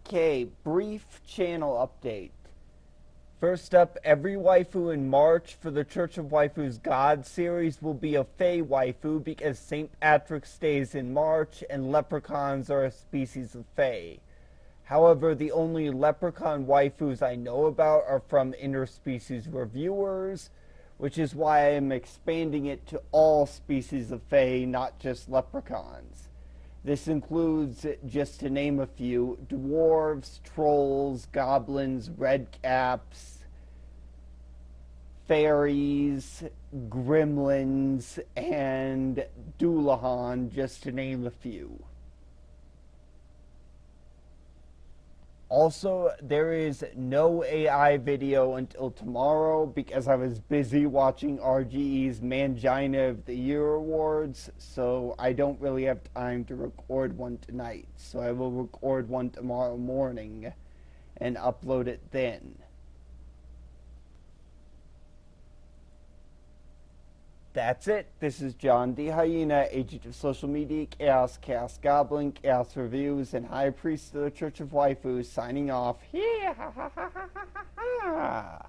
Okay, brief channel update. First up, every waifu in March for the Church of Waifus God series will be a Fae waifu because St. Patrick's Day is in March and leprechauns are a species of Fae. However, the only leprechaun waifus I know about are from interspecies reviewers, which is why I am expanding it to all species of Fae, not just leprechauns. This includes, just to name a few, dwarves, trolls, goblins, redcaps, fairies, gremlins, and Dullahan, just to name a few. Also, there is no AI video until tomorrow because I was busy watching RGE's Mangina of the Year Awards, so I don't really have time to record one tonight. So I will record one tomorrow morning and upload it then. That's it. This is John D. Hyena, agent of social media, Chaos Goblin, Chaos Reviews, and High Priest of the Church of Waifus, signing off.